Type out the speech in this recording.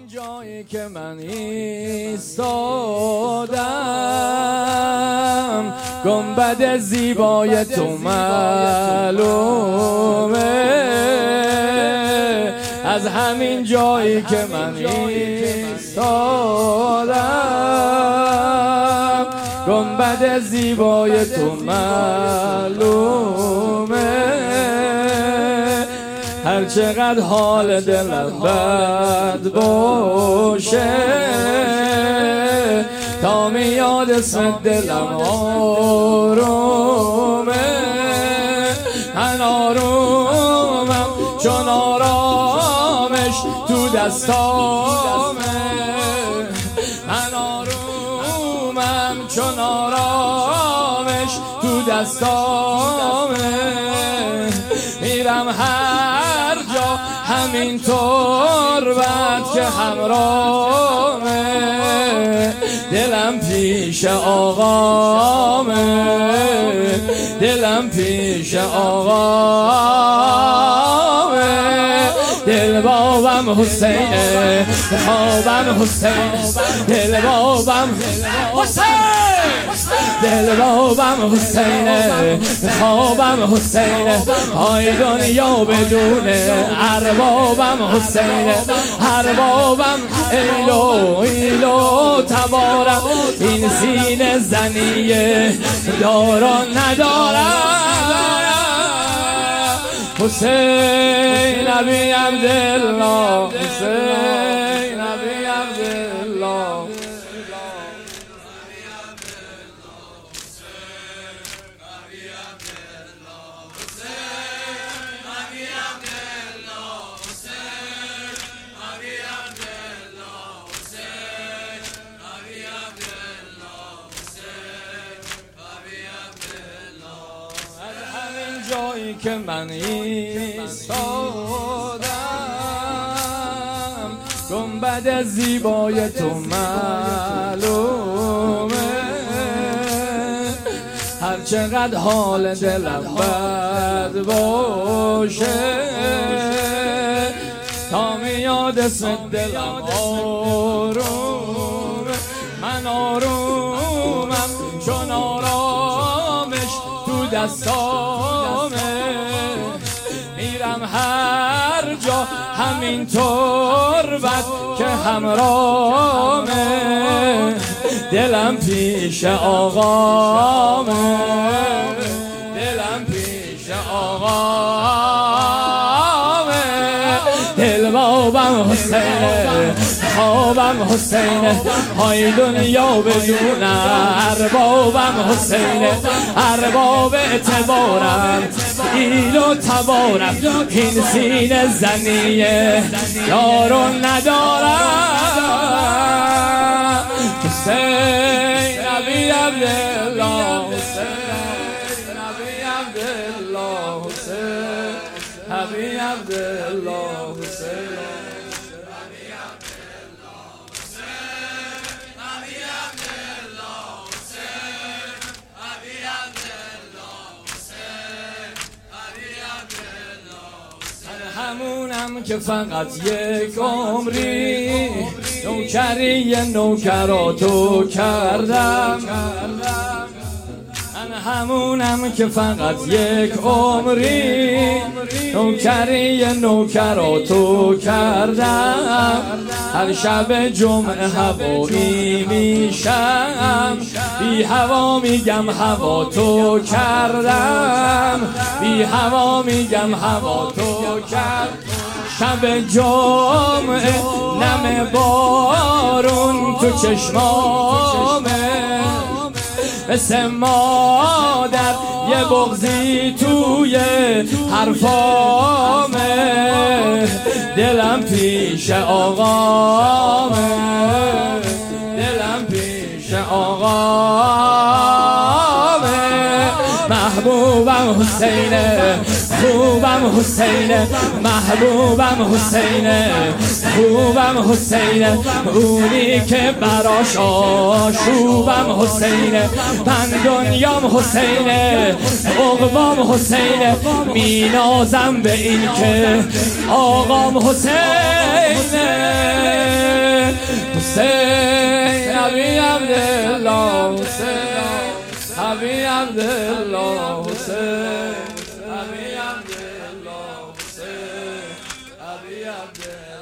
همین جایی که من ایستادم گنبد زیبای تو معلومه. از همین جایی که من ایستادم گنبد زیبای تو معلومه. هر چقدر حال دلم بد باشه تا میاد اسم دلم آرومه. من آرومم چون آرامش تو دستامه. من آرومم چون آرامش تو دستامه. میرم هر جا همینطور بعد که همراهمه. دلم پیش آقامه. دلم پیش آقامه. دل بابم حسینه خوابم حسینه. دل بابم حسین. دل بابم حسینه خوابم حسینه. های دنیا بدونه اربابم حسینه. اربابم ایلو ایلو تبارم. این سینه زنیه داران ندارم. حسین ابی عبدالله. حسین ابی عبدالله. جایی که من ایستادم گنبد زیبای تو معلومه. هر چقدر حال دلم بد باشه تا میاد اسم دلم آرومه. من آرومم چون آرامش تو دستامه. میرم هر جا همینطور بد که همراهمه. دلم پیش آقامه. دلم پیش آقامه. دل بابم حسینه خوابم حسینه. های دنیا بدون اربابم حسینه. ارباب اعتبارم ایلو تبارم. این سینه زنیه یارو ندارم. حسین ابی عبدالله. حسین ابی عبدالله. حسین ابی عبدالله. حسین همونم که فقط یک عمری نوکری نوکراتو کردم. من همونم که فقط یک عمری نوکری نوکراتو کردم. هر شب جمعه هوایی میشم بی هوا میگم هوا تو کردم. بی هوا میگم هوا تو کرد. شب جمعه نم بارون تو چشمامه. مثل مادر یه بغضی توی حرفامه. دلم پیش آقامه. دلم پیش آقامه. محبوبم حسینه خوبم حسینه، محبوبم حسینه، خوبم حسینه، اونی که براش آشوبم حسینه، من دنیام حسینه، عقبام حسینه، مینازم به این که آقام حسینه. حسین ابی عبدالله، حسین ابی عبدالله، حسین ابی عبدالله، حسین ابی عبدالله.